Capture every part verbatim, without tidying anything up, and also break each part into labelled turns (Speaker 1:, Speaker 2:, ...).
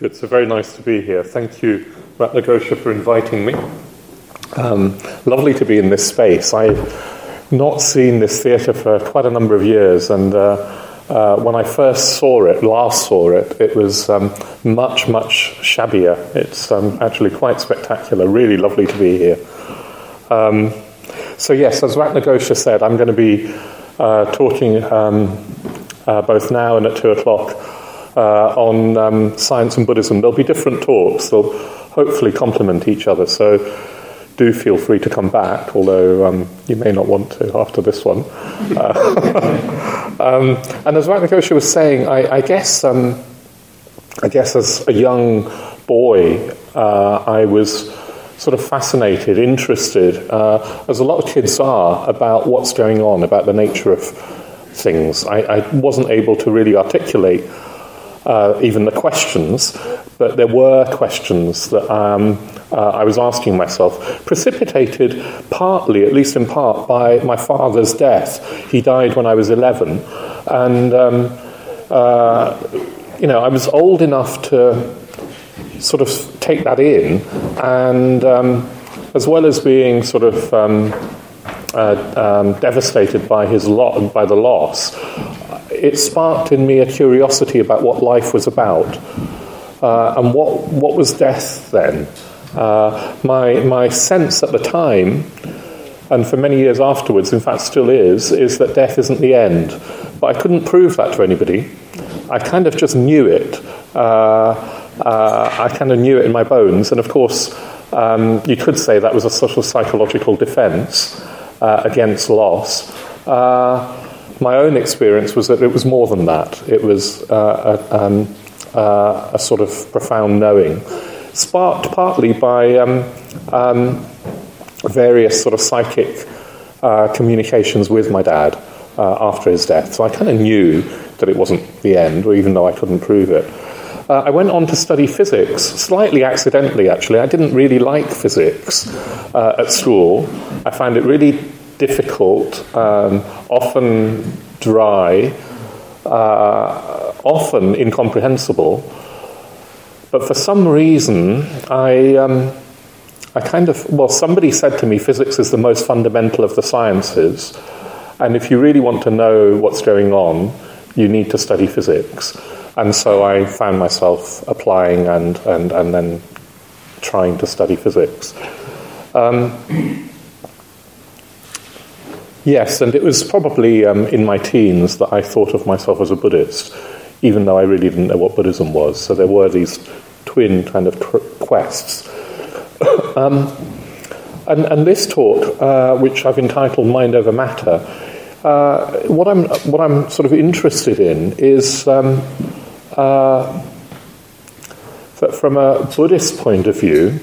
Speaker 1: It's very nice to be here. Thank you, Ratnagosha, for inviting me. Um, lovely to be in this space. I've not seen this theatre for quite a number of years, and uh, uh, when I first saw it, last saw it, it was um, much, much shabbier. It's um, actually quite spectacular. Really lovely to be here. Um, so yes, as Ratnagosha said, I'm going to be uh, talking um, uh, both now and at two o'clock Uh, on um, science and Buddhism. There'll be different talks. They'll hopefully complement each other, so do feel free to come back, although um, you may not want to after this one. Uh, um, and as Ratnagosha was saying, I, I guess um, I guess as a young boy, uh, I was sort of fascinated, interested, uh, as a lot of kids are, about what's going on, about the nature of things. I, I wasn't able to really articulate Uh, even the questions, but there were questions that um, uh, I was asking myself, precipitated partly, at least in part, by my father's death. He died when I was eleven, and um, uh, you know, I was old enough to sort of take that in, and um, as well as being sort of um, uh, um, devastated by his lot, by the loss, it sparked in me a curiosity about what life was about, uh, and what what was death then. Uh, my my sense at the time, and for many years afterwards, in fact still is, is that death isn't the end. But I couldn't prove that to anybody. I kind of just knew it. Uh, uh, I kind of knew it in my bones, and of course, um, you could say that was a sort of psychological defence uh, against loss. Uh, My own experience was that it was more than that. It was uh, a, um, uh, a sort of profound knowing, sparked partly by um, um, various sort of psychic uh, communications with my dad uh, after his death. So I kind of knew that it wasn't the end, even though I couldn't prove it. Uh, I went on to study physics, slightly accidentally, actually. I didn't really like physics uh, at school. I found it really difficult, um, often dry, uh, often incomprehensible. But for some reason, I, um, I kind of, well, somebody said to me, physics is the most fundamental of the sciences, and if you really want to know what's going on, you need to study physics. And so I found myself applying and, and, and then trying to study physics. Um, Yes, and it was probably um, in my teens that I thought of myself as a Buddhist, even though I really didn't know what Buddhism was. So there were these twin kind of quests. um, and, and this talk, uh, which I've entitled Mind Over Matter, uh, what I'm what I'm sort of interested in is um, uh, that from a Buddhist point of view,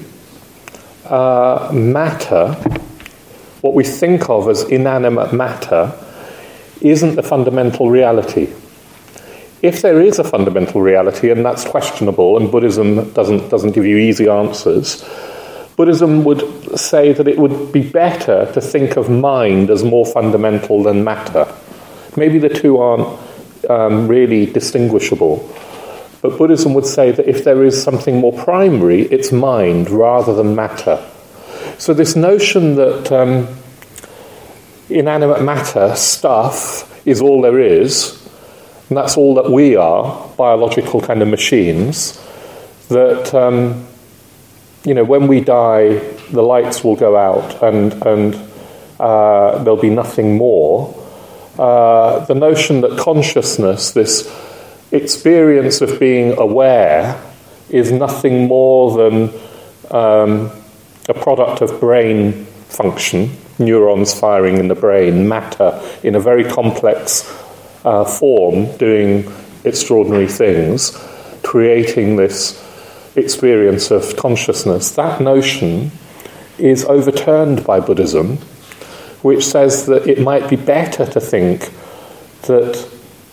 Speaker 1: uh, matter, what we think of as inanimate matter, isn't the fundamental reality. If there is a fundamental reality, and that's questionable, and Buddhism doesn't doesn't give you easy answers, Buddhism would say that it would be better to think of mind as more fundamental than matter. Maybe the two aren't um, really distinguishable, but Buddhism would say that if there is something more primary, it's mind rather than matter. So this notion that um, inanimate matter, stuff, is all there is, and that's all that we are, biological kind of machines, that, um, you know, when we die, the lights will go out and, and uh, there'll be nothing more. Uh, the notion that consciousness, this experience of being aware, is nothing more than Um, a product of brain function, neurons firing in the brain, matter in a very complex uh, form, doing extraordinary things, creating this experience of consciousness. That notion is overturned by Buddhism, which says that it might be better to think that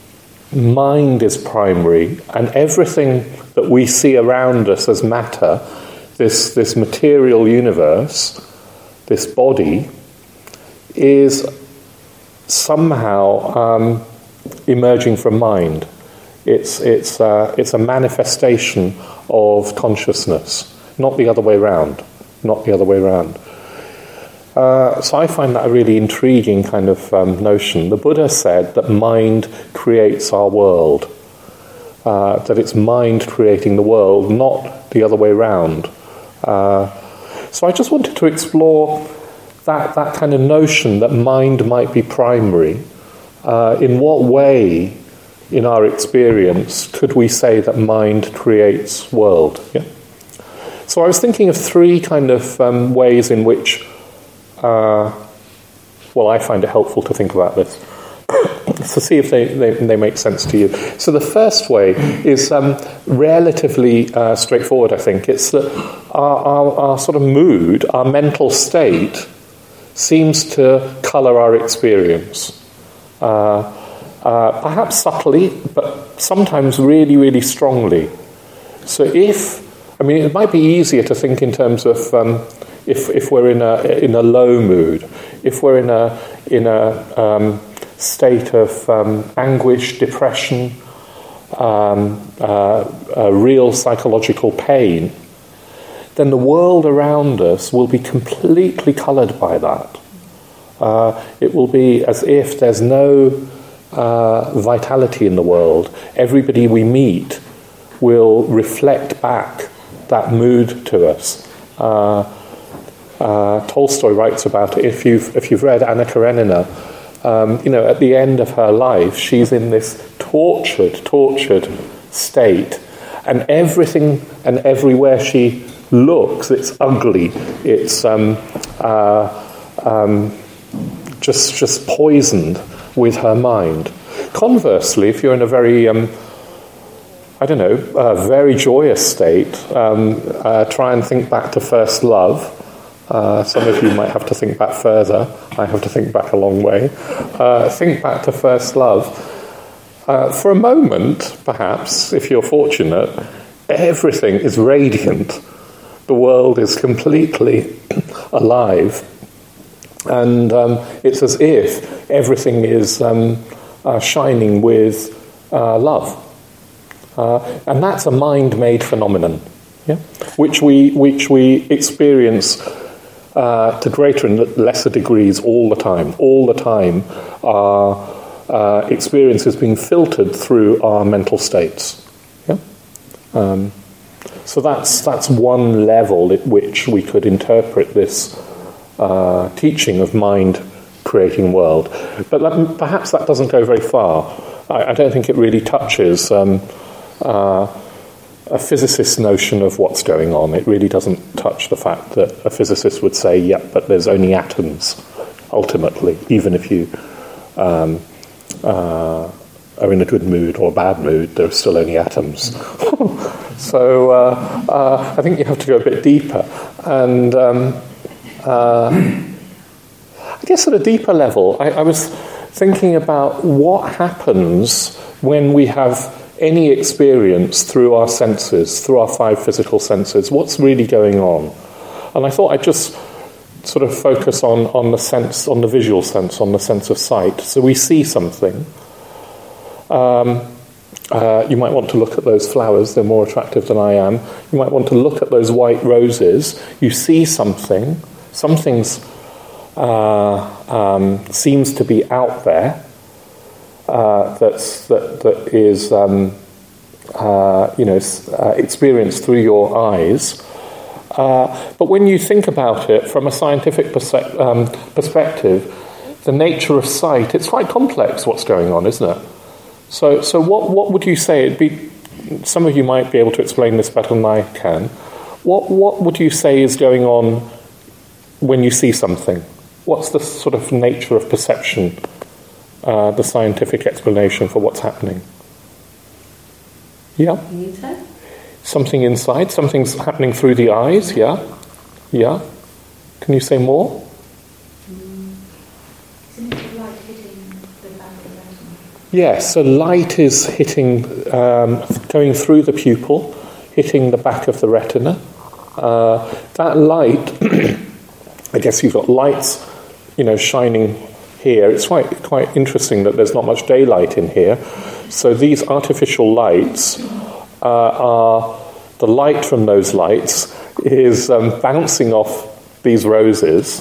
Speaker 1: mind is primary and everything that we see around us as matter, This, this material universe, this body, is somehow um, emerging from mind. It's it's uh, it's a manifestation of consciousness, not the other way round. Not the other way round. Uh, so I find that a really intriguing kind of um, notion. The Buddha said that mind creates our world. Uh, that it's mind creating the world, not the other way round. Uh, so I just wanted to explore that that kind of notion that mind might be primary. Uh, in what way, in our experience, could we say that mind creates world? Yeah? So I was thinking of three kind of um, ways in which, uh, well, I find it helpful to think about this. To see if they, they, they make sense to you. So the first way is um, relatively uh, straightforward, I think. It's that our, our, our sort of mood, our mental state, seems to colour our experience. Uh, uh, perhaps subtly, but sometimes really, really strongly. So if, I mean, it might be easier to think in terms of um, if if we're in a in a low mood, if we're in a in a um, state of um, anguish, depression, um, uh, uh, real psychological pain, then the world around us will be completely coloured by that. Uh, it will be as if there's no uh, vitality in the world. Everybody we meet will reflect back that mood to us. Uh, uh, Tolstoy writes about it. If you've if you've read Anna Karenina, um, you know, at the end of her life, she's in this tortured, tortured state, and everything and everywhere she looks, it's ugly. It's um, uh, um, just just poisoned with her mind. Conversely, if you're in a very um, I don't know, a very joyous state, um, uh, try and think back to first love. Uh, some of you might have to think back further. I have to think back a long way. Uh, think back to first love. Uh, for a moment, perhaps, if you're fortunate, everything is radiant. The world is completely alive. And um, it's as if everything is um, uh, shining with uh, love. Uh, and that's a mind-made phenomenon, yeah? which we which we experience uh, to greater and lesser degrees all the time. All the time, our uh, experience is being filtered through our mental states. Yeah? Um, so that's that's one level at which we could interpret this uh, teaching of mind creating world. But that, perhaps that doesn't go very far. I, I don't think it really touches Um, Uh, a physicist's notion of what's going on. It really doesn't touch the fact that a physicist would say, yep, yeah, but there's only atoms, ultimately, even if you um, uh, are in a good mood or a bad mood, there are still only atoms. So uh, uh, I think you have to go a bit deeper. And um, uh, I guess at a deeper level, I, I was thinking about what happens when we have any experience through our senses, through our five physical senses. What's really going on? And I thought I'd just sort of focus on, on the sense, on the visual sense, on the sense of sight. So we see something. Um, uh, you might want to look at those flowers. They're more attractive than I am. You might want to look at those white roses. You see something. Something's uh, um, seems to be out there. Uh, that's that that is um, uh, you know uh, experienced through your eyes, uh, but when you think about it from a scientific perse- um, perspective, the nature of sight, it's quite complex. What's going on, isn't it? So so what what would you say? It'd be, some of you might be able to explain this better than I can. What what would you say is going on when you see something? What's the sort of nature of perception? Uh, the scientific explanation for what's happening. Yeah? Something inside, something's happening through the eyes, yeah? Yeah? Can you say more?
Speaker 2: Mm. Isn't it light hitting the back of the retina?
Speaker 1: Yes, so light is hitting, um, going through the pupil, hitting the back of the retina. Uh, that light, I guess you've got lights, you know, shining here. It's quite quite interesting that there's not much daylight in here. So these artificial lights uh, are, the light from those lights is um, bouncing off these roses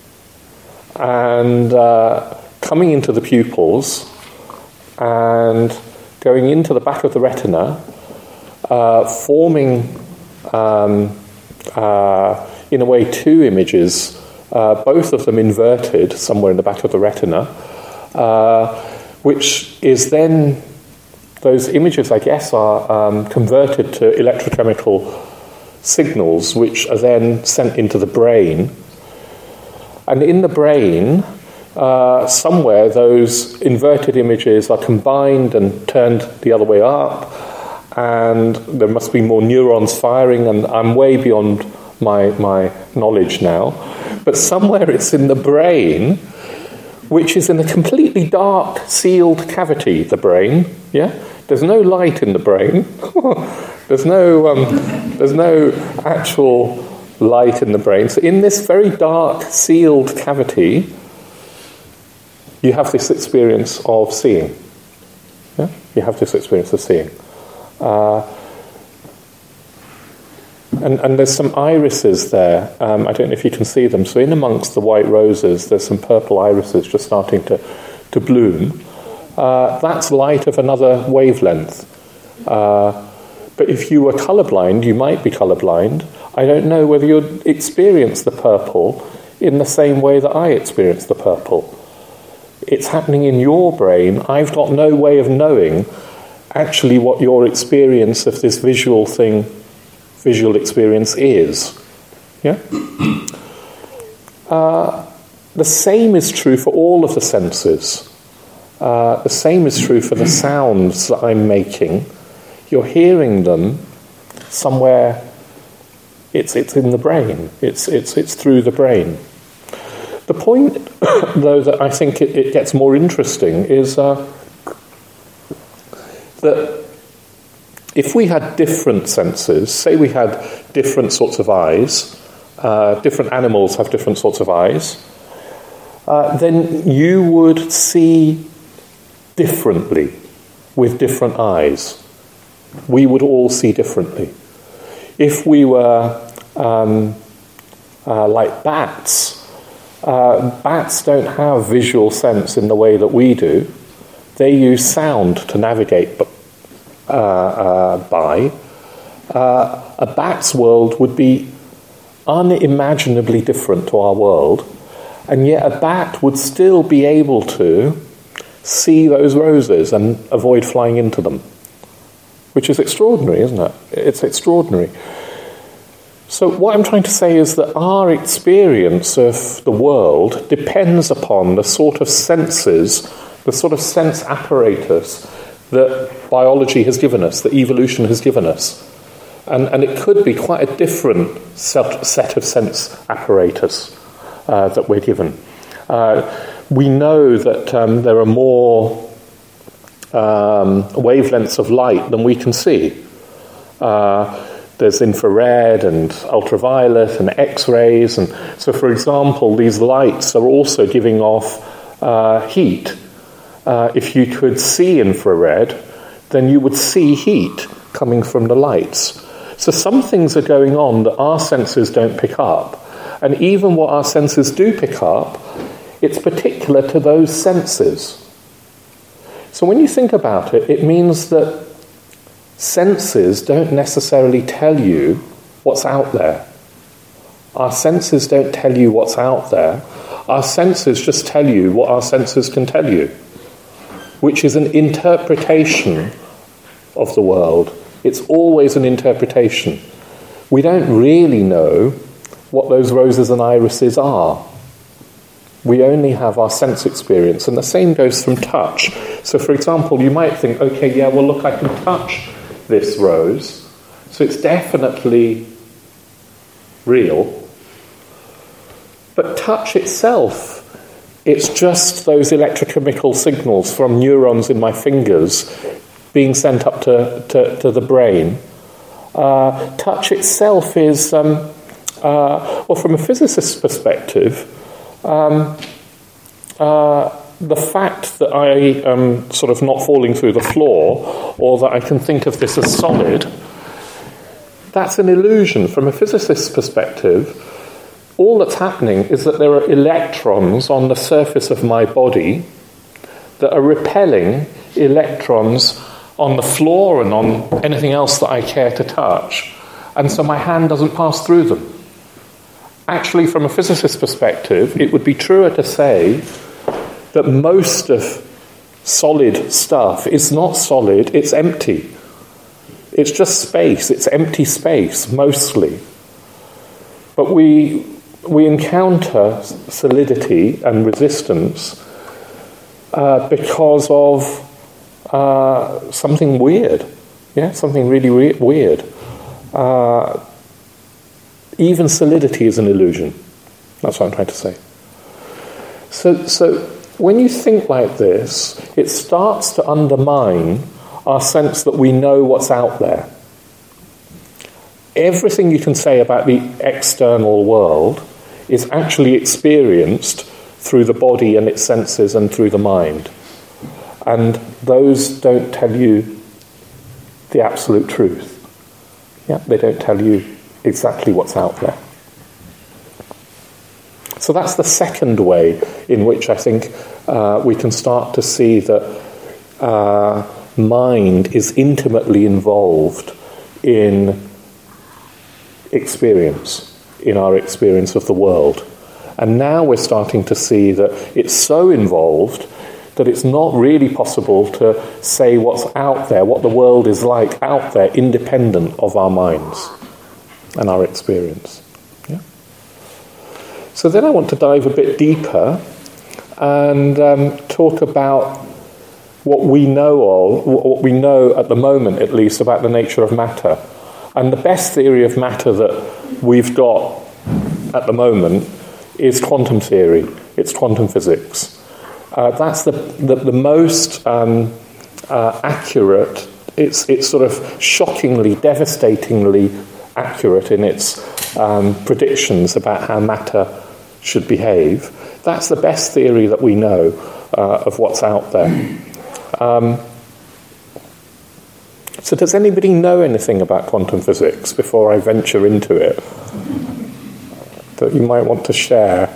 Speaker 1: and uh, coming into the pupils and going into the back of the retina, uh, forming, um, uh, in a way, two images, uh, both of them inverted somewhere in the back of the retina, uh, which is then, those images, I guess, are um, converted to electrochemical signals, which are then sent into the brain. And in the brain, uh, somewhere, those inverted images are combined and turned the other way up, and there must be more neurons firing, and I'm way beyond my, my knowledge now. But somewhere it's in the brain, which is in a completely dark, sealed cavity, the brain, yeah? There's no light in the brain. there's no um, there's no actual light in the brain. So in this very dark, sealed cavity, you have this experience of seeing. Yeah? You have this experience of seeing. Uh, and, and there's some irises there. Um, I don't know if you can see them. So in amongst the white roses, there's some purple irises just starting to, to bloom. Uh, that's light of another wavelength. Uh, but if you were colourblind, you might be colourblind. I don't know whether you'd experience the purple in the same way that I experience the purple. It's happening in your brain. I've got no way of knowing actually what your experience of this visual thing, visual experience is. Yeah? Uh, the same is true for all of the senses. Uh, the same is true for the sounds that I'm making. You're hearing them somewhere. It's it's in the brain. It's it's it's through the brain. The point, though, that I think it, it gets more interesting is uh, that if we had different senses, say we had different sorts of eyes, uh, different animals have different sorts of eyes, uh, then you would see differently with different eyes. We would all see differently. If we were um, uh, like bats, uh, bats don't have visual sense in the way that we do. They use sound to navigate uh, uh, by. Uh, a bat's world would be unimaginably different to our world, and yet a bat would still be able to see those roses and avoid flying into them, which is extraordinary, isn't it? It's extraordinary. So what I'm trying to say is that our experience of the world depends upon the sort of senses, the sort of sense apparatus that biology has given us, that evolution has given us. And, and it could be quite a different set, set of sense apparatus uh, that we're given. Uh, we know that um, there are more um, wavelengths of light than we can see. Uh, there's infrared and ultraviolet and X-rays. And so, for example, these lights are also giving off uh, heat. Uh, if you could see infrared, then you would see heat coming from the lights. So some things are going on that our senses don't pick up. And even what our senses do pick up, it's particular to those senses. So when you think about it, it means that senses don't necessarily tell you what's out there. Our senses don't tell you what's out there. Our senses just tell you what our senses can tell you, which is an interpretation of the world. It's always an interpretation. We don't really know what those roses and irises are. We only have our sense experience, and the same goes from touch. So, for example, you might think, okay, yeah, well, look, I can touch this rose, so it's definitely real. But touch itself, it's just those electrochemical signals from neurons in my fingers being sent up to, to, to the brain. Uh, touch itself is, um, uh, well, from a physicist's perspective, um, uh, the fact that I am sort of not falling through the floor, or that I can think of this as solid, that's an illusion. From a physicist's perspective, all that's happening is that there are electrons on the surface of my body that are repelling electrons on the floor and on anything else that I care to touch, and so my hand doesn't pass through them. Actually, from a physicist's perspective, it would be truer to say that most of solid stuff is not solid, it's empty. It's just space, it's empty space, mostly. But we, we encounter solidity and resistance uh, because of uh, something weird. Yeah, something really re- weird. Uh, even solidity is an illusion. That's what I'm trying to say. So, so when you think like this, it starts to undermine our sense that we know what's out there. Everything you can say about the external world is actually experienced through the body and its senses and through the mind. And those don't tell you the absolute truth. Yeah, they don't tell you exactly what's out there. So that's the second way in which I think uh, we can start to see that uh, mind is intimately involved in experience, in our experience of the world. And now we're starting to see that it's so involved that it's not really possible to say what's out there, what the world is like out there, independent of our minds and our experience. Yeah? So then I want to dive a bit deeper and um, talk about what we know of, what we know at the moment at least about the nature of matter. And the best theory of matter that we've got at the moment is quantum theory. It's quantum physics. Uh, that's the, the, the most um, uh, accurate, it's, it's sort of shockingly, devastatingly accurate in its um, predictions about how matter should behave. That's the best theory that we know uh, of what's out there. Um, so does anybody know anything about quantum physics before I venture into it that you might want to share?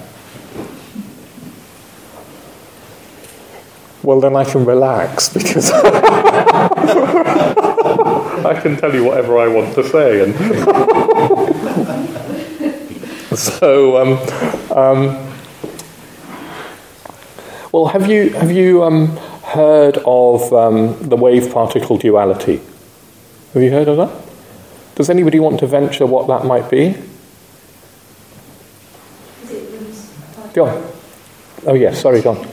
Speaker 1: Well, then I can relax, because I can tell you whatever I want to say. And so, um, um, well, have you have you um, heard of um, the wave-particle duality? Have you heard of that? Does anybody want to venture what that might be?
Speaker 2: Is it
Speaker 1: Go on. Oh, yes, sorry, go on.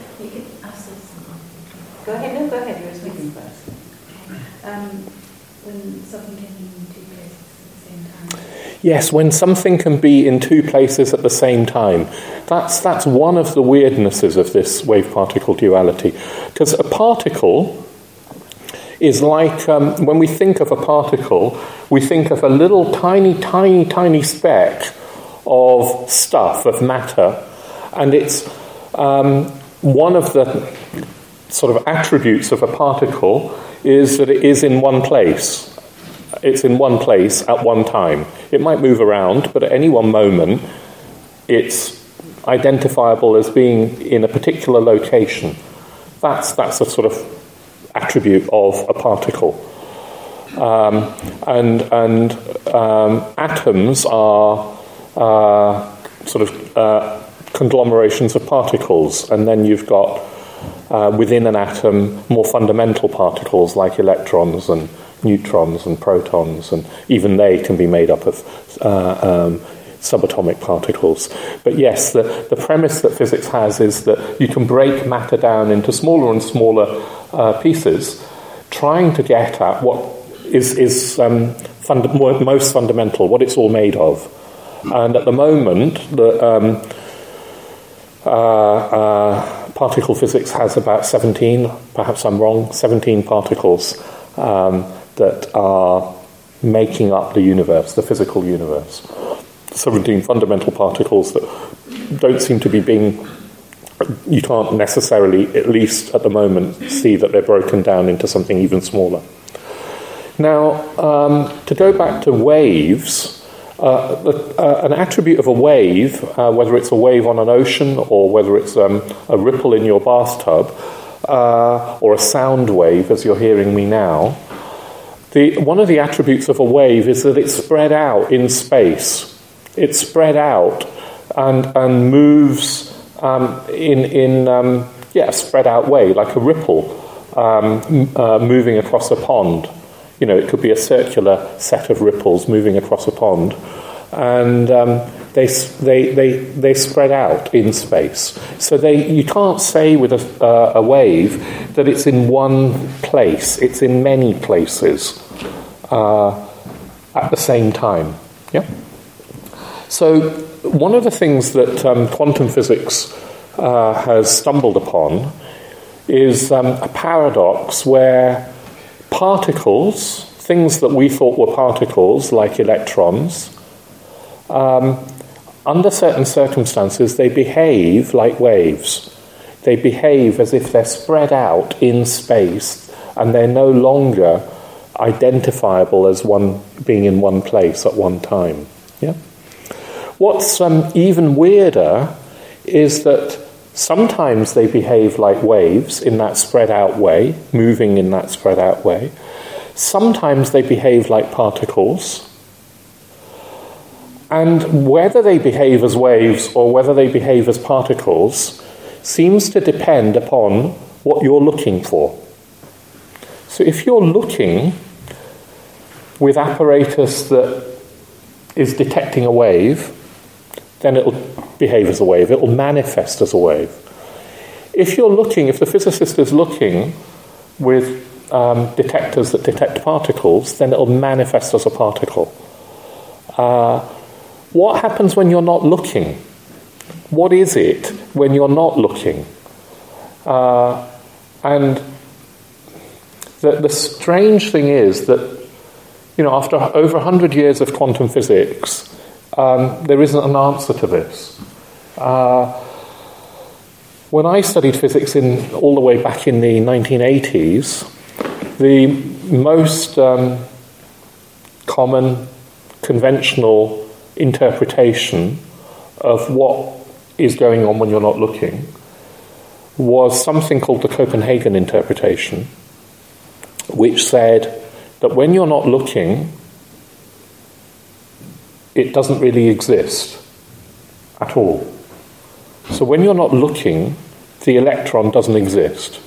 Speaker 3: Go ahead, no, go ahead, you're speaking first.
Speaker 2: Um, when something can be in two places at the same time.
Speaker 1: Yes, when something can be in two places at the same time. That's that's one of the weirdnesses of this wave-particle duality. Because a particle is like, um, when we think of a particle, we think of a little tiny, tiny, tiny speck of stuff, of matter, and it's um, one of the sort of attributes of a particle is that it is in one place. It's in one place at one time. It might move around, but at any one moment, it's identifiable as being in a particular location. That's that's a sort of attribute of a particle. Um, and and um, atoms are uh, sort of uh, conglomerations of particles, and then you've got Uh, within an atom, more fundamental particles like electrons and neutrons and protons, and even they can be made up of uh, um, subatomic particles. But yes, the, the premise that physics has is that you can break matter down into smaller and smaller uh, pieces, trying to get at what is, is um, funda- most fundamental, what it's all made of. And at the moment, the um, uh, uh, particle physics has about seventeen, perhaps I'm wrong, seventeen particles um, that are making up the universe, the physical universe. seventeen fundamental particles that don't seem to be being you can't necessarily, at least at the moment, see that they're broken down into something even smaller. Now, um, to go back to waves, uh, uh, an attribute of a wave, uh, whether it's a wave on an ocean or whether it's um, a ripple in your bathtub, uh, or a sound wave, as you're hearing me now, the, one of the attributes of a wave is that it's spread out in space. It's spread out and, and moves um, in, in um, yeah, a spread out way, like a ripple um, uh, moving across a pond. You know, it could be a circular set of ripples moving across a pond, and um, they they they they spread out in space. So they you can't say with a, uh, a wave that it's in one place. It's in many places uh, at the same time. Yeah. So one of the things that um, quantum physics uh, has stumbled upon is um, a paradox where particles, things that we thought were particles, like electrons, um, under certain circumstances, they behave like waves. They behave as if they're spread out in space, and they're no longer identifiable as one being in one place at one time. Yeah. What's um, even weirder is that sometimes they behave like waves in that spread out way, moving in that spread out way. Sometimes they behave like particles. And whether they behave as waves or whether they behave as particles seems to depend upon what you're looking for. So if you're looking with apparatus that is detecting a wave, then it'll behave as a wave. It'll manifest as a wave. If you're looking, if the physicist is looking with um, detectors that detect particles, then it'll manifest as a particle. Uh, what happens when you're not looking? What is it when you're not looking? Uh, and the, the strange thing is that, you know, after over one hundred years of quantum physics, Um, there isn't an answer to this. Uh, when I studied physics in all the way back in the nineteen eighties, the most um, common, conventional interpretation of what is going on when you're not looking was something called the Copenhagen interpretation, which said that when you're not looking, it doesn't really exist at all. So when you're not looking, the electron doesn't exist.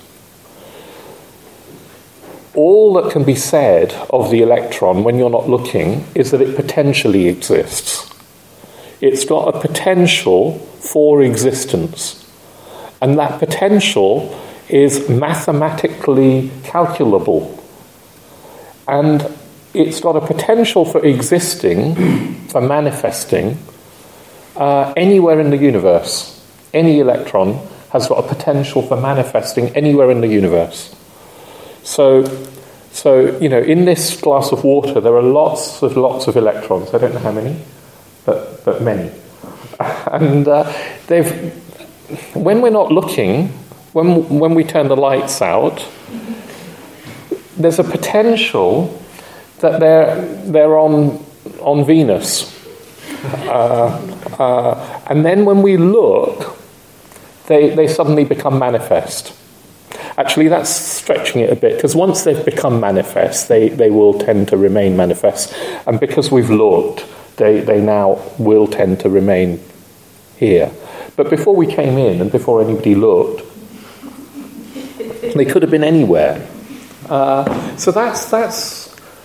Speaker 1: All that can be said of the electron when you're not looking is that it potentially exists. It's got a potential for existence. And that potential is mathematically calculable. And it's got a potential for existing, for manifesting, uh, anywhere in the universe. Any electron has got a potential for manifesting anywhere in the universe. So, so you know, in this glass of water, there are lots of lots of electrons. I don't know how many, but but many. And uh, they've, when we're not looking, when when we turn the lights out, there's a potential that they're they're on on Venus, uh, uh, and then when we look, they they suddenly become manifest. Actually, that's stretching it a bit, because once they've become manifest, they, they will tend to remain manifest, and because we've looked, they they now will tend to remain here. But before we came in, and before anybody looked, they could have been anywhere. Uh, so that's that's.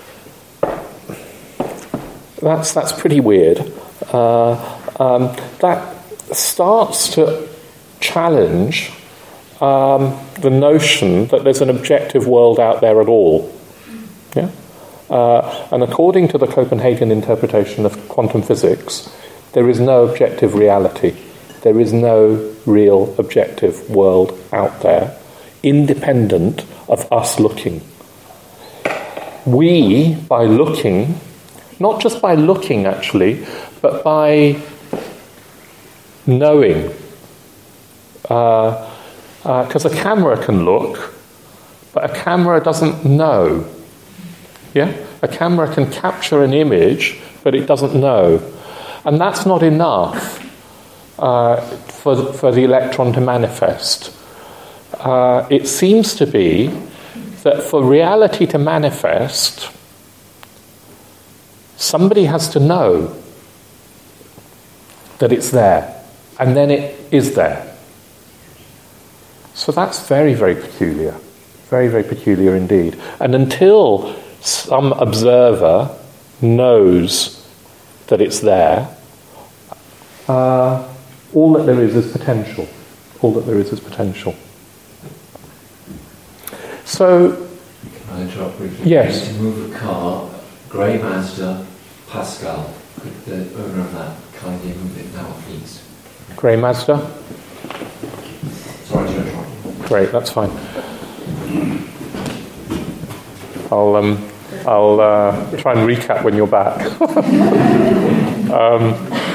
Speaker 1: That's that's pretty weird. Uh, um, that starts to challenge um, the notion that there's an objective world out there at all. Yeah, uh, and according to the Copenhagen interpretation of quantum physics, there is no objective reality. There is no real objective world out there, independent of us looking. We, by looking, not just by looking actually, but by knowing Because uh, uh, a camera can look, but a camera doesn't know. Yeah? A camera can capture an image, but it doesn't know. And that's not enough uh, for, for the electron to manifest. Uh, it seems to be that for reality to manifest, somebody has to know that it's there, and then it is there. So that's very, very peculiar. Very, very peculiar indeed. And until some observer knows that it's there, uh, all that there is is potential. All that there is is potential. So,
Speaker 4: can I interrupt briefly?
Speaker 1: Yes.
Speaker 4: To move a car, Grey Mazda, Pascal. Could the owner of that kindly move it now, please?
Speaker 1: Grey Mazda?
Speaker 4: Sorry to interrupt.
Speaker 1: Great, that's fine. I'll um, I'll uh, try and recap when you're back. um,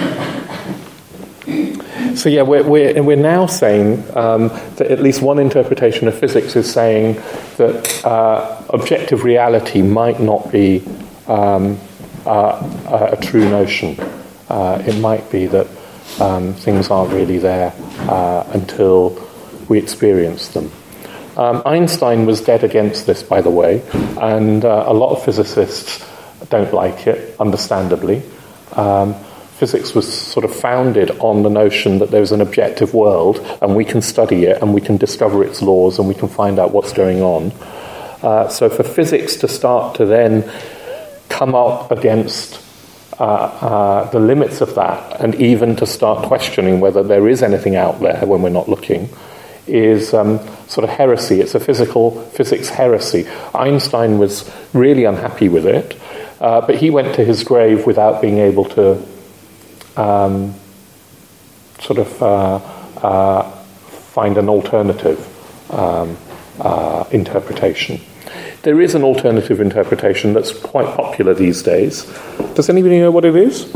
Speaker 1: so yeah, we're we're we're now saying um, that at least one interpretation of physics is saying that uh, objective reality might not be um, uh, a true notion. Uh, it might be that um, things aren't really there uh, until we experience them. Um, Einstein was dead against this, by the way, and uh, a lot of physicists don't like it, understandably. Um, physics was sort of founded on the notion that there's an objective world, and we can study it, and we can discover its laws, and we can find out what's going on. Uh, so for physics to start to then come up against uh, uh, the limits of that, and even to start questioning whether there is anything out there when we're not looking, is um, sort of heresy. It's a physical physics heresy. Einstein was really unhappy with it, uh, but he went to his grave without being able to um, sort of uh, uh, find an alternative um, uh, interpretation. There is an alternative interpretation that's quite popular these days. Does anybody know what it is?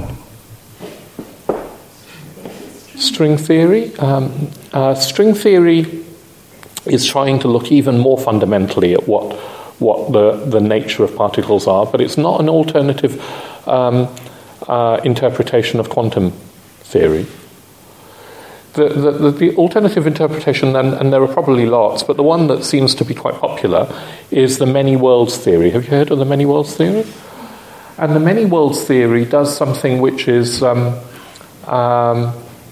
Speaker 1: String theory. Um, uh, string theory is trying to look even more fundamentally at what what the, the nature of particles are, but it's not an alternative um, uh, interpretation of quantum theory. The, the, the, the alternative interpretation, and, and there are probably lots, but the one that seems to be quite popular is the many worlds theory. Have you heard of the many worlds theory? And the many worlds theory does something which is um, um,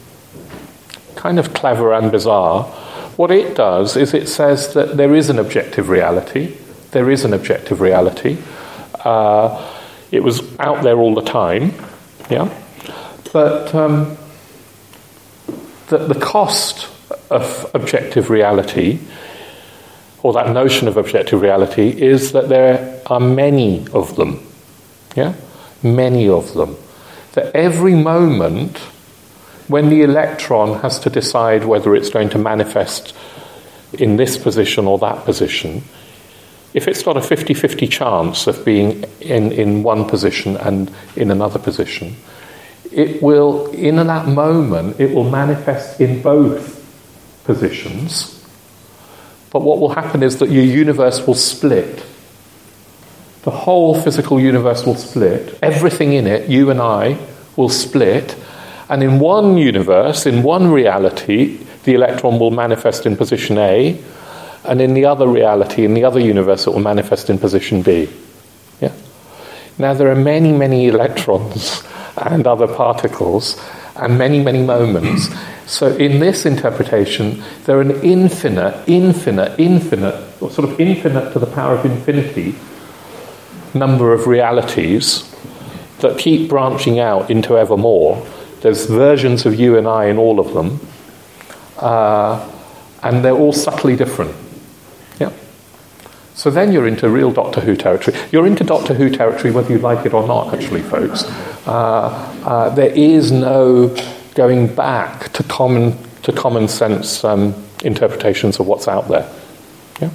Speaker 1: kind of clever and bizarre. What it does is it says that there is an objective reality. There is an objective reality. Uh, it was out there all the time, yeah. But um, that the cost of objective reality, or that notion of objective reality, is that there are many of them, yeah, many of them. That every moment, when the electron has to decide whether it's going to manifest in this position or that position, if it's got a fifty-fifty chance of being in, in one position and in another position, it will, in that moment, it will manifest in both positions. But what will happen is that your universe will split. The whole physical universe will split. Everything in it, you and I, will split. And in one universe, in one reality, the electron will manifest in position A, and in the other reality, in the other universe, it will manifest in position B. Yeah. Now, there are many, many electrons and other particles, and many, many moments. So in this interpretation, there are an infinite, infinite, infinite, or sort of infinite to the power of infinity number of realities that keep branching out into ever more. There's versions of you and I in all of them, uh, and they're all subtly different. Yeah. So then you're into real Doctor Who territory. You're into Doctor Who territory whether you like it or not, actually, folks. Uh, uh, there is no going back to common to common sense um, interpretations of what's out there. Yeah.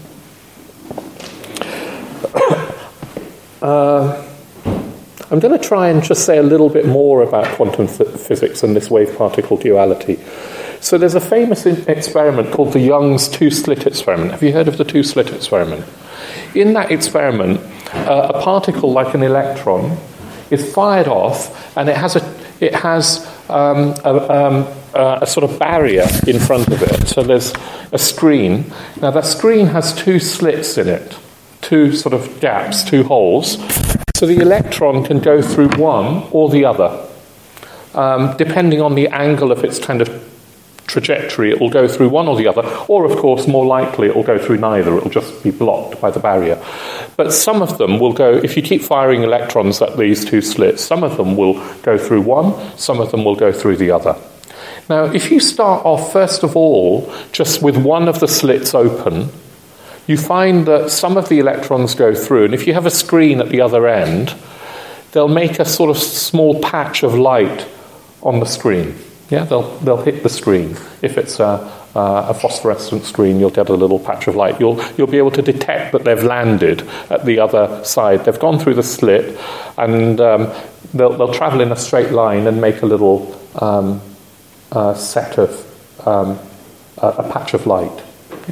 Speaker 1: uh, I'm going to try and just say a little bit more about quantum th- physics and this wave-particle duality. So there's a famous in- experiment called the Young's two-slit experiment. Have you heard of the two-slit experiment? In that experiment, uh, a particle like an electron is fired off, and it has a it has um, a, um, uh, a sort of barrier in front of it. So there's a screen. Now that screen has two slits in it, two sort of gaps, two holes. So the electron can go through one or the other. Um, depending on the angle of its kind of trajectory, it will go through one or the other, or of course, more likely, it will go through neither. It will just be blocked by the barrier. But some of them will go, if you keep firing electrons at these two slits, some of them will go through one, some of them will go through the other. Now, if you start off, first of all, just with one of the slits open, you find that some of the electrons go through, and if you have a screen at the other end, they'll make a sort of small patch of light on the screen. Yeah, they'll they'll hit the screen. If it's a, a phosphorescent screen, you'll get a little patch of light. You'll you'll be able to detect that they've landed at the other side. They've gone through the slit, and um, they'll they'll travel in a straight line and make a little um, uh, set of um, a, a patch of light. Yeah.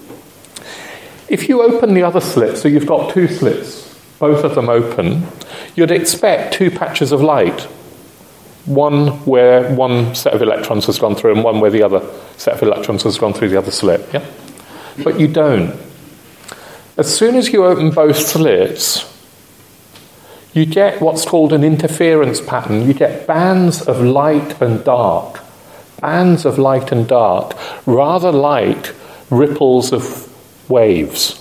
Speaker 1: If you open the other slit, so you've got two slits, both of them open, you'd expect two patches of light. One where one set of electrons has gone through and one where the other set of electrons has gone through the other slit. Yeah? But you don't. As soon as you open both slits, you get what's called an interference pattern. You get bands of light and dark. Bands of light and dark, rather like ripples of waves.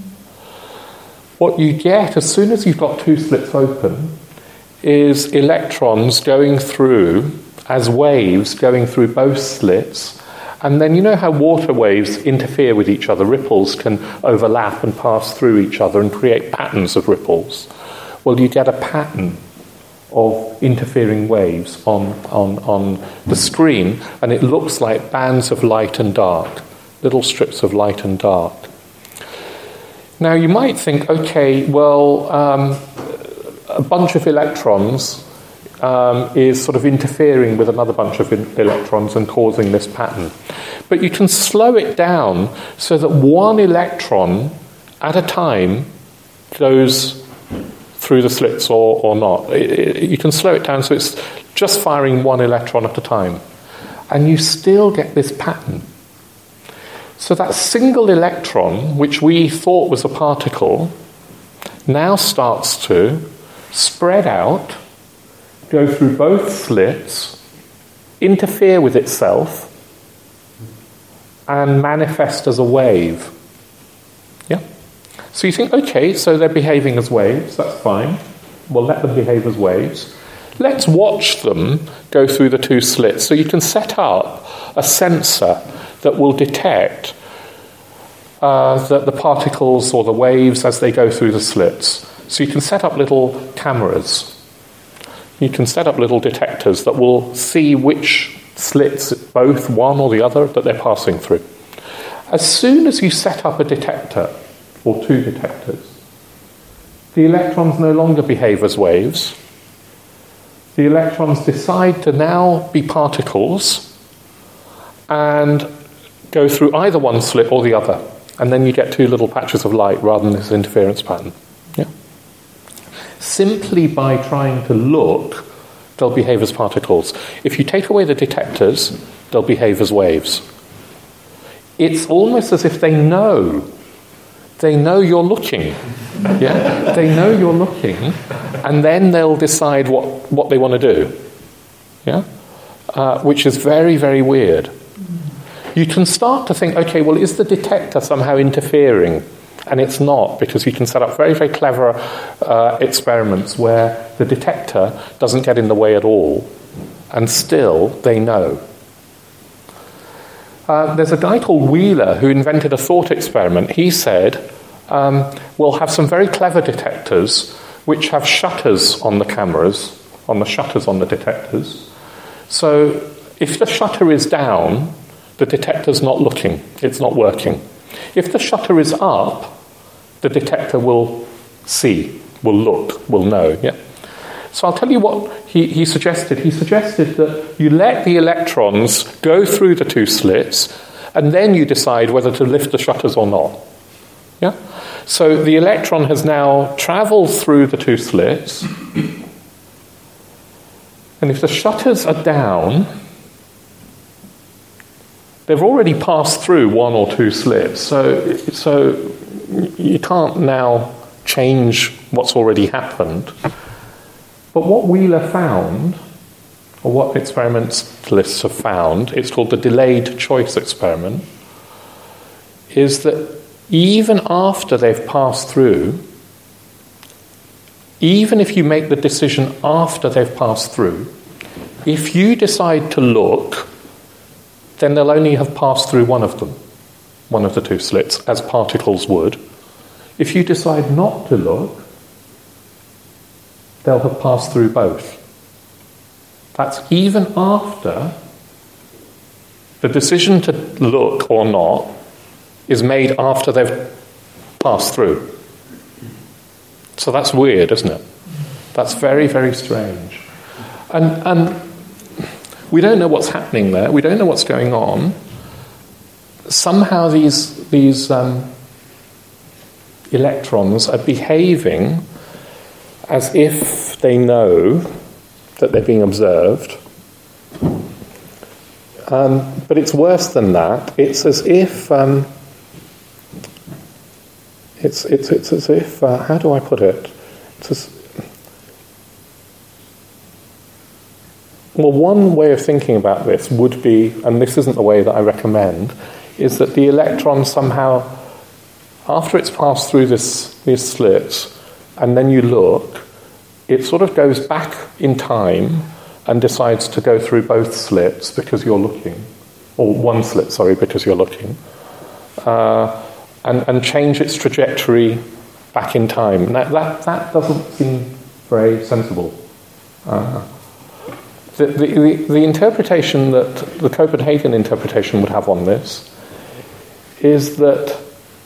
Speaker 1: What you get as soon as you've got two slits open is electrons going through as waves going through both slits, and then you know how water waves interfere with each other. Ripples can overlap and pass through each other and create patterns of ripples. Well, you get a pattern of interfering waves on, on, on the screen, and it looks like bands of light and dark, little strips of light and dark. Now you might think, okay, well, um, a bunch of electrons um, is sort of interfering with another bunch of in- electrons and causing this pattern. But you can slow it down so that one electron at a time goes through the slits or, or not. It, it, you can slow it down so it's just firing one electron at a time. And you still get this pattern. So that single electron, which we thought was a particle, now starts to spread out, go through both slits, interfere with itself, and manifest as a wave. Yeah? So you think, okay, so they're behaving as waves, that's fine. We'll let them behave as waves. Let's watch them go through the two slits. So you can set up a sensor that will detect uh, the, the particles or the waves as they go through the slits. So you can set up little cameras. You can set up little detectors that will see which slits, both one or the other, that they're passing through. As soon as you set up a detector, or two detectors, the electrons no longer behave as waves. The electrons decide to now be particles and go through either one slit or the other. And then you get two little patches of light rather than this interference pattern. Yeah. Simply by trying to look, they'll behave as particles. If you take away the detectors, they'll behave as waves. It's almost as if they know. They know you're looking. Yeah? They know you're looking, and then they'll decide what, what they want to do. Yeah? Uh, which is very, very weird. You can start to think, okay, well, is the detector somehow interfering? And it's not, because you can set up very, very clever uh, experiments where the detector doesn't get in the way at all, and still they know. Uh, there's a guy called Wheeler who invented a thought experiment. He said, um, we'll have some very clever detectors which have shutters on the cameras, on the shutters on the detectors. So if the shutter is down, the detector's not looking, it's not working. If the shutter is up, the detector will see, will look, will know. Yeah. So I'll tell you what he, he suggested. He suggested that you let the electrons go through the two slits, and then you decide whether to lift the shutters or not. Yeah? So the electron has now travelled through the two slits, and if the shutters are down, they've already passed through one or two slits, so, so you can't now change what's already happened. But what Wheeler found, or what experimentalists have found, it's called the delayed choice experiment, is that even after they've passed through, even if you make the decision after they've passed through, if you decide to look, then they'll only have passed through one of them, one of the two slits, as particles would. If you decide not to look, they'll have passed through both. That's even after the decision to look or not is made after they've passed through. So that's weird, isn't it? That's very, very strange. And, and we don't know what's happening there. We don't know what's going on. Somehow these, these um, electrons are behaving as if they know that they're being observed. Um, but it's worse than that. It's as if... Um, it's, it's, it's as if... Uh, how do I put it? It's as, well, one way of thinking about this would be, and this isn't the way that I recommend, is that the electron somehow, after it's passed through this, these slits, and then you look, it sort of goes back in time and decides to go through both slits because you're looking, or one slit, sorry, because you're looking, uh, and, and change its trajectory back in time. Now, that, that doesn't seem very sensible. Uh, the, the, the, the interpretation that, the Copenhagen interpretation would have on this is that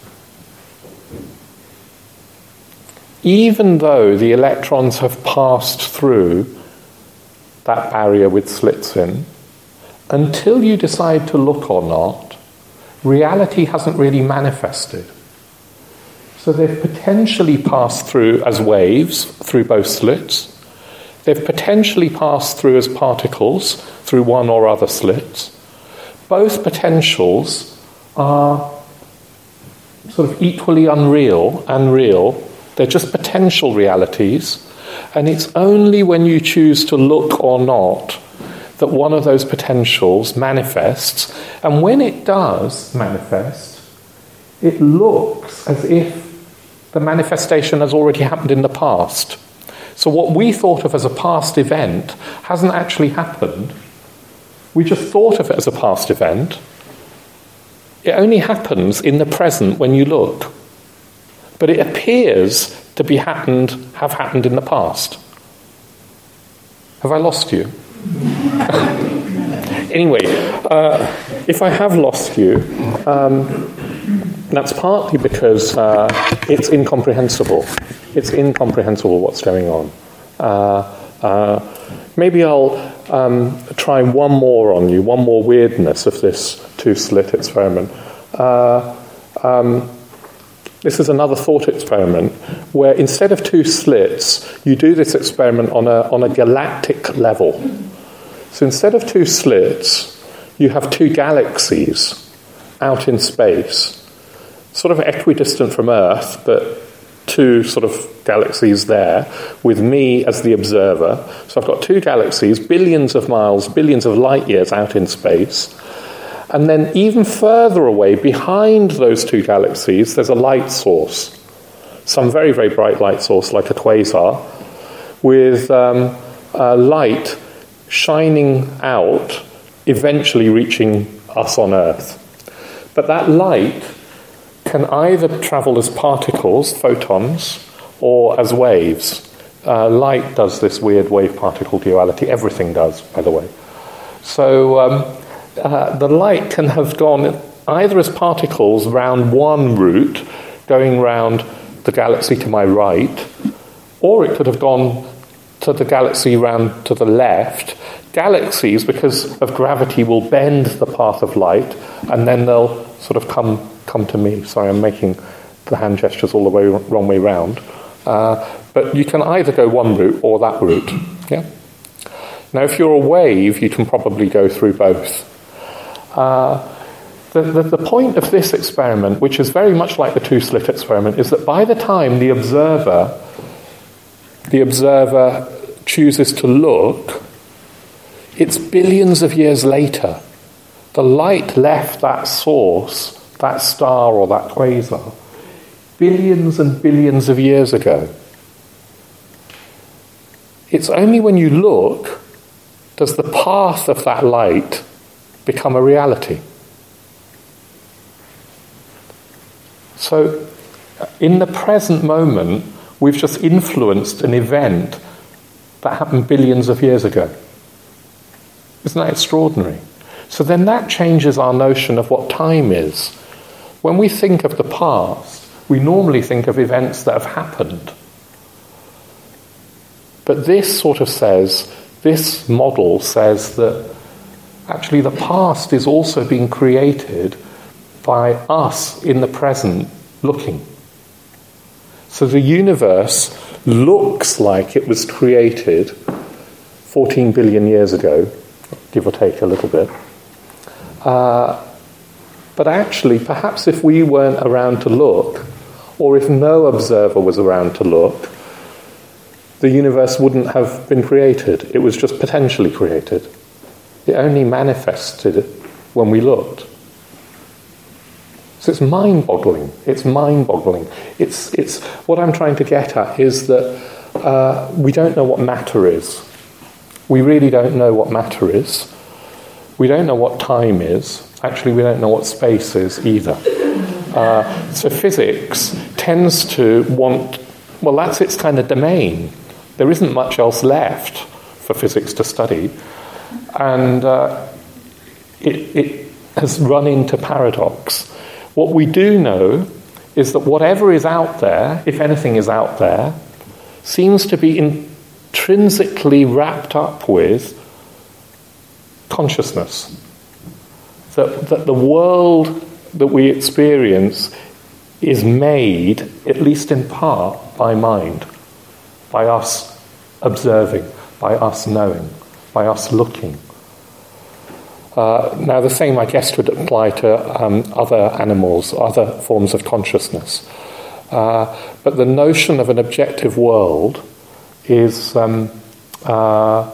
Speaker 1: even though the electrons have passed through that barrier with slits in, until you decide to look or not, reality hasn't really manifested. So they've potentially passed through as waves through both slits. They've potentially passed through as particles through one or other slits. Both potentials are sort of equally unreal and real. They're just potential realities, and it's only when you choose to look or not that one of those potentials manifests, and when it does manifest, it looks as if the manifestation has already happened in the past. So what we thought of as a past event hasn't actually happened. We just thought of it as a past event. It only happens in the present when you look. But it appears to be happened, have happened in the past. Have I lost you? Anyway, uh, if I have lost you, um, that's partly because uh, it's incomprehensible. It's incomprehensible what's going on. Uh, uh, maybe I'll um, try one more on you, one more weirdness of this two-slit experiment. Uh, um, This is another thought experiment where instead of two slits, you do this experiment on a, on a galactic level. So instead of two slits, you have two galaxies out in space, sort of equidistant from Earth, but two sort of galaxies there, with me as the observer. So I've got two galaxies, billions of miles, billions of light years out in space. And then even further away, behind those two galaxies, there's a light source. Some very, very bright light source, like a quasar, with um, uh, light shining out, eventually reaching us on Earth. But that light can either travel as particles, photons, or as waves. Uh, light does this weird wave-particle duality. Everything does, by the way. So... Um, Uh, the light can have gone either as particles round one route, going round the galaxy to my right, or it could have gone to the galaxy round to the left, galaxies, because of gravity, will bend the path of light, and then they'll sort of come come to me. Sorry, I'm making the hand gestures all the way wrong way round. Uh, but you can either go one route or that route. Yeah. Now, if you're a wave, you can probably go through both. Uh, the, the, the point of this experiment, which is very much like the two-slit experiment, is that by the time the observer, the observer chooses to look, it's billions of years later. The light left that source, that star or that quasar, billions and billions of years ago. It's only when you look does the path of that light become a reality. So, in the present moment, we've just influenced an event that happened billions of years ago. Isn't that extraordinary? So then that changes our notion of what time is. When we think of the past, we normally think of events that have happened. But this sort of says, this model says that actually the past is also being created by us in the present looking. So the universe looks like it was created fourteen billion years ago, give or take a little bit. Uh, but actually, perhaps if we weren't around to look, or if no observer was around to look, the universe wouldn't have been created. It was just potentially created. It only manifested when we looked. So it's mind-boggling. It's mind-boggling. It's it's what I'm trying to get at is that uh, we don't know what matter is. We really don't know what matter is. We don't know what time is. Actually, we don't know what space is either. Uh, so physics tends to want, well, that's its kind of domain. There isn't much else left for physics to study. And uh, it, it has run into paradox. What we do know is that whatever is out there, if anything is out there, seems to be intrinsically wrapped up with consciousness. That, that the world that we experience is made, at least in part, by mind, by us observing, by us knowing, by us looking. Uh, now, the same, I guess, would apply to um, other animals, other forms of consciousness. Uh, but the notion of an objective world is um, uh,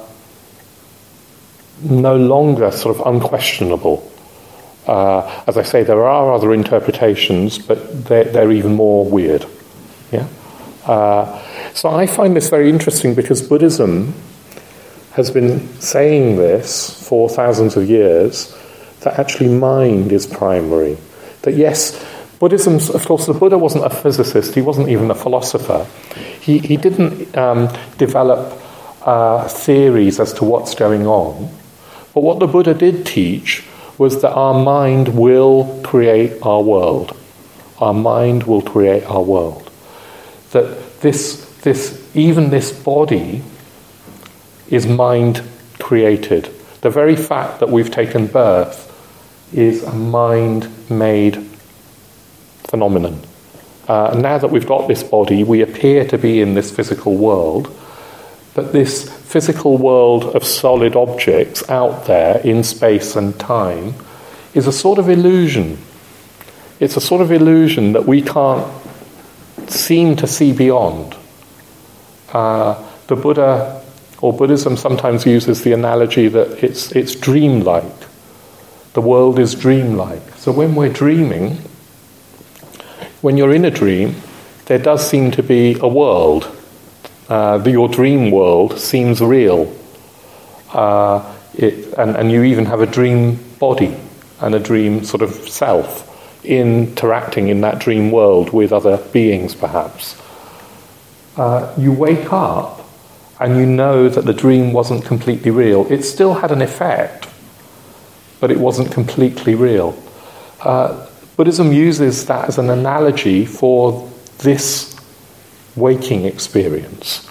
Speaker 1: no longer sort of unquestionable. Uh, as I say, there are other interpretations, but they're, they're even more weird. Yeah. Uh, so I find this very interesting because Buddhism has been saying this for thousands of years, that actually mind is primary. That yes, Buddhism, of course, the Buddha wasn't a physicist, he wasn't even a philosopher. He, he didn't um, develop uh, theories as to what's going on. But what the Buddha did teach was that our mind will create our world. Our mind will create our world. That this, this, even this body is mind created. The very fact that we've taken birth is a mind-made phenomenon. Uh, and now that we've got this body, we appear to be in this physical world, but this physical world of solid objects out there in space and time is a sort of illusion. It's a sort of illusion that we can't seem to see beyond. Uh, the Buddha, or Buddhism sometimes uses the analogy that it's it's dreamlike. The world is dreamlike. So when we're dreaming, when you're in a dream, there does seem to be a world. Uh, the, your dream world seems real. Uh, it, and, and you even have a dream body and a dream sort of self interacting in that dream world with other beings, perhaps. Uh, you wake up and you know that the dream wasn't completely real. It still had an effect, but it wasn't completely real. Uh, Buddhism uses that as an analogy for this waking experience.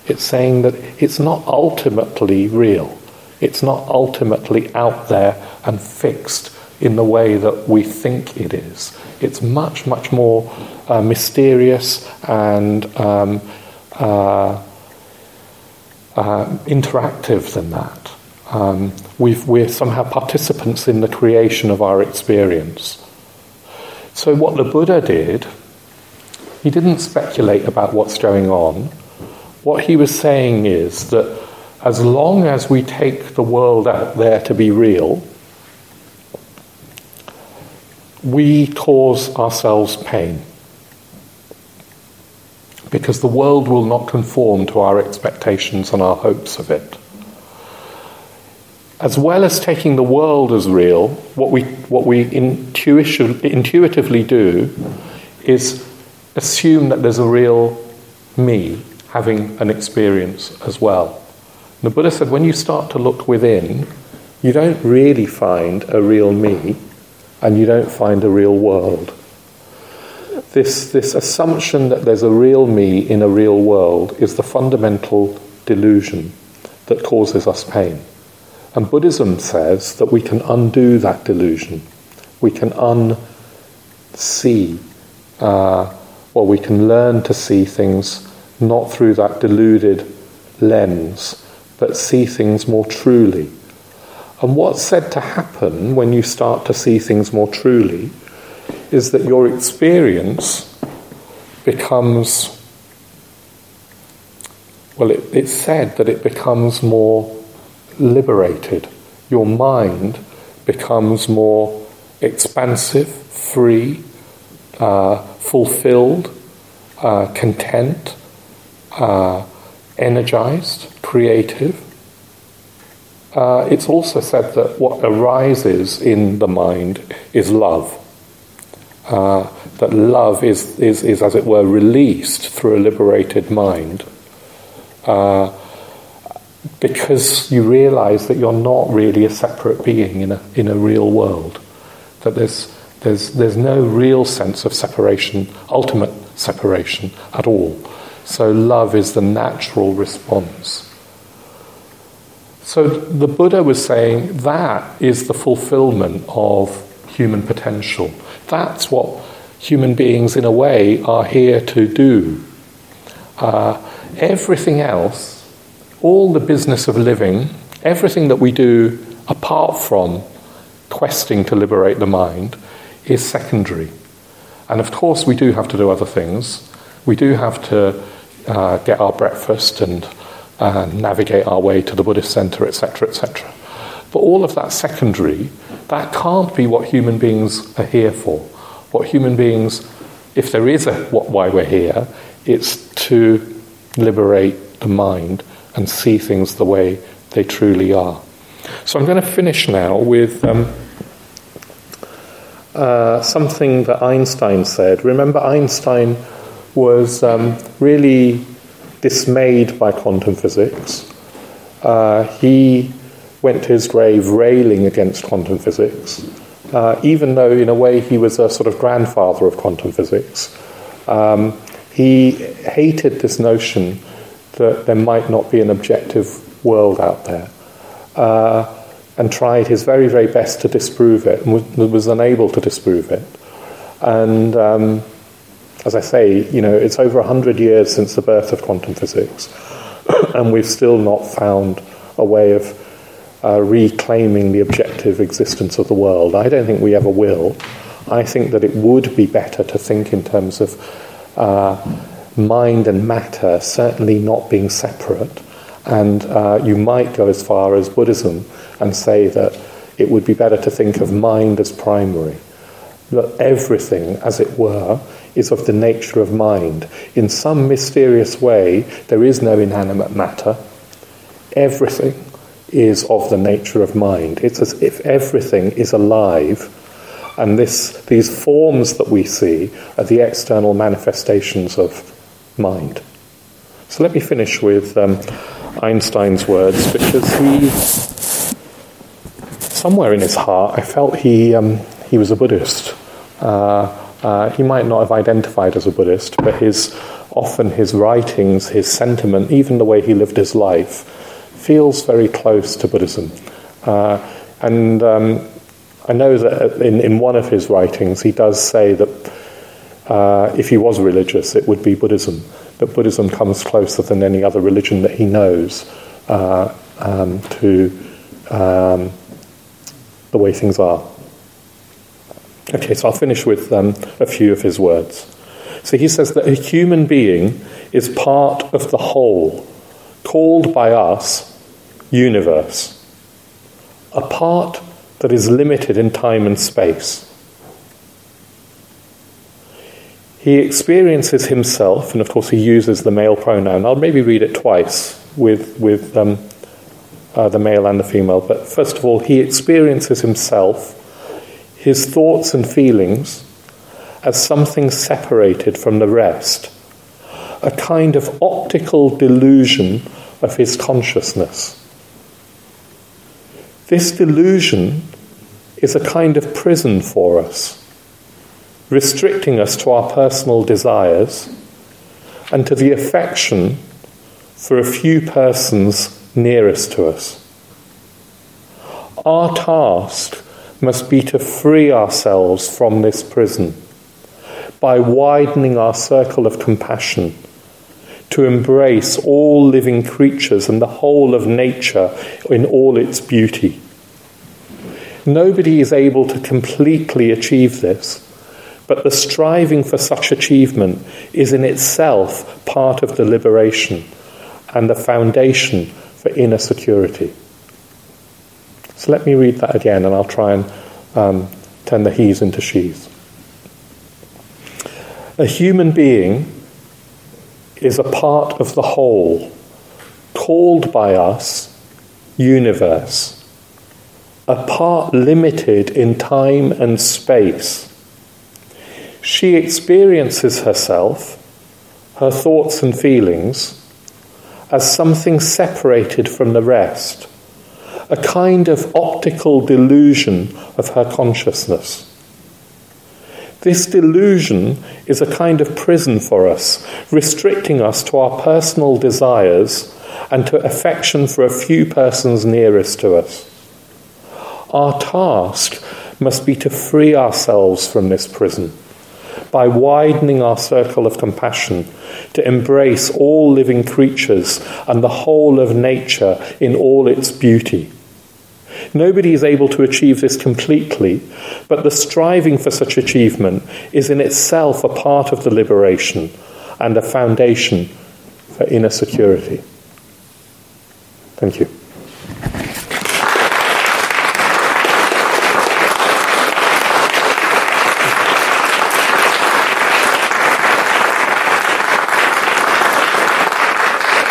Speaker 1: It's saying that it's not ultimately real. It's not ultimately out there and fixed in the way that we think it is. It's much, much more uh, mysterious and um, uh, uh, interactive than that. Um, we've, we're somehow participants in the creation of our experience. So what the Buddha did, he didn't speculate about what's going on. What he was saying is that as long as we take the world out there to be real, we cause ourselves pain. Because the world will not conform to our expectations and our hopes of it. As well as taking the world as real, what we what we intuition, intuitively do is assume that there's a real me having an experience as well. And the Buddha said when you start to look within, you don't really find a real me and you don't find a real world. This, this assumption that there's a real me in a real world is the fundamental delusion that causes us pain. And Buddhism says that we can undo that delusion. We can unsee, uh, well, we can learn to see things not through that deluded lens, but see things more truly. And what's said to happen when you start to see things more truly is that your experience becomes, well, it, it's said that it becomes more liberated. Your mind becomes more expansive, free, uh, fulfilled, uh, content, uh, energized, creative. Uh, it's also said that what arises in the mind is love. Uh, that love is, is, is, as it were, released through a liberated mind. Uh, because you realize that you're not really a separate being in a in a real world, that there's there's there's no real sense of separation, ultimate separation at all. So love is the natural response. So the Buddha was saying that is the fulfillment of human potential. That's what human beings, in a way, are here to do. Uh, everything else, all the business of living, everything that we do apart from questing to liberate the mind is secondary. And of course we do have to do other things. We do have to uh, get our breakfast and uh, navigate our way to the Buddhist center, et cetera, et cetera. But all of that secondary, that can't be what human beings are here for. What human beings, if there is a what, why we're here, it's to liberate the mind and see things the way they truly are. So I'm going to finish now with um, uh, something that Einstein said. Remember, Einstein was um, really dismayed by quantum physics. Uh, he went to his grave railing against quantum physics, uh, even though in a way he was a sort of grandfather of quantum physics. Um, he hated this notion that there might not be an objective world out there, uh, and tried his very, very best to disprove it, and was, was unable to disprove it. And um, as I say, you know, it's over a hundred years since the birth of quantum physics, and we've still not found a way of uh, reclaiming the objective existence of the world. I don't think we ever will. I think that it would be better to think in terms of uh, mind and matter certainly not being separate, and uh, you might go as far as Buddhism and say that it would be better to think of mind as primary, that everything, as it were, is of the nature of mind. In some mysterious way, there is no inanimate matter. Everything is of the nature of mind. It's as if everything is alive, and this these forms that we see are the external manifestations of mind. So let me finish with um, Einstein's words, because he, somewhere in his heart, I felt he um, he was a Buddhist. Uh, uh, he might not have identified as a Buddhist, but his often his writings, his sentiment, even the way he lived his life, feels very close to Buddhism. Uh, and um, I know that in, in one of his writings he does say that uh, if he was religious it would be Buddhism, but Buddhism comes closer than any other religion that he knows uh, um, to um, the way things are. Okay, so I'll finish with um, a few of his words. So he says that a human being is part of the whole, called by us universe, a part that is limited in time and space. He experiences himself, and of course he uses the male pronoun. I'll maybe read it twice with, with um, uh, the male and the female, but first of all, he experiences himself, his thoughts and feelings, as something separated from the rest, a kind of optical delusion of his consciousness. This delusion is a kind of prison for us, restricting us to our personal desires and to the affection for a few persons nearest to us. Our task must be to free ourselves from this prison by widening our circle of compassion, to embrace all living creatures and the whole of nature in all its beauty. Nobody is able to completely achieve this, but the striving for such achievement is in itself part of the liberation and the foundation for inner security. So let me read that again, and I'll try and um, turn the he's into she's. A human being is a part of the whole, called by us universe, a part limited in time and space. She experiences herself, her thoughts and feelings, as something separated from the rest, a kind of optical delusion of her consciousness. This delusion is a kind of prison for us, restricting us to our personal desires and to affection for a few persons nearest to us. Our task must be to free ourselves from this prison by widening our circle of compassion, to embrace all living creatures and the whole of nature in all its beauty. Nobody is able to achieve this completely, but the striving for such achievement is in itself a part of the liberation and a foundation for inner security. Thank you.